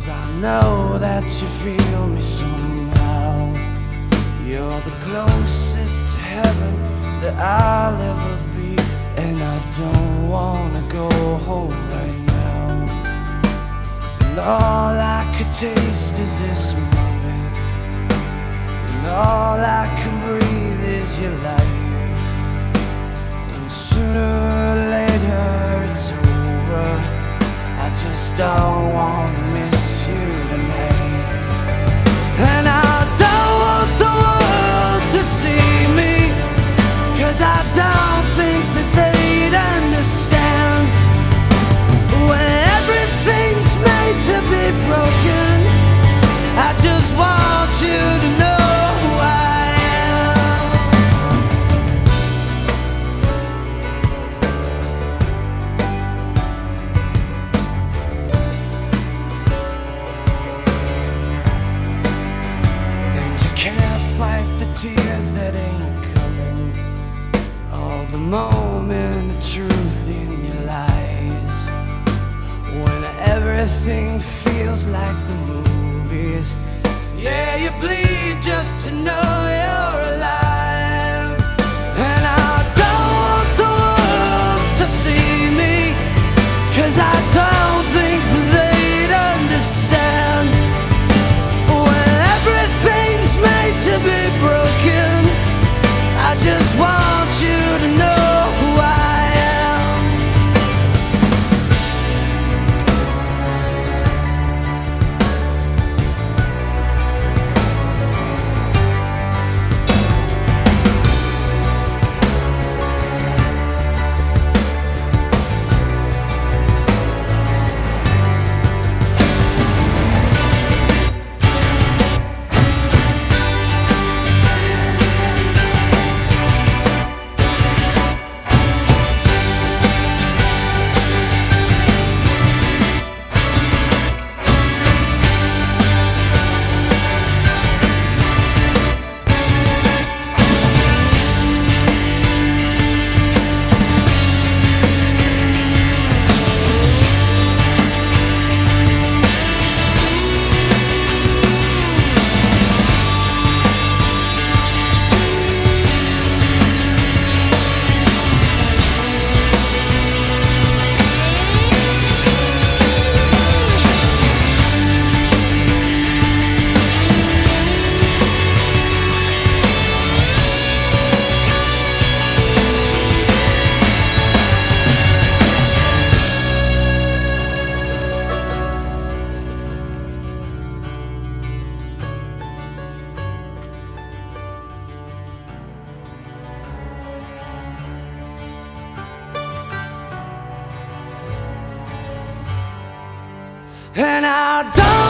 I know that you feel me somehow. You're the closest to heaven that I'll ever be, and I don't wanna go home right now. And all I could taste is this moment, and all I can breathe is your life. And sooner or later it's over. I just don't wanna miss you tonight. And I don't want the world to see me, 'cause I don't think that they'd understand. When everything's made to be broken, I just want you to know who I am. And you can't fight the tears that ain't coming, all the moment of truth in your lies. When everything feels like the movies, yeah, you bleed just to know you're alive. And I don't want the world to see me, 'cause I don't think they'd understand. When everything's made to be broken, I just want you to know who I am. And I don't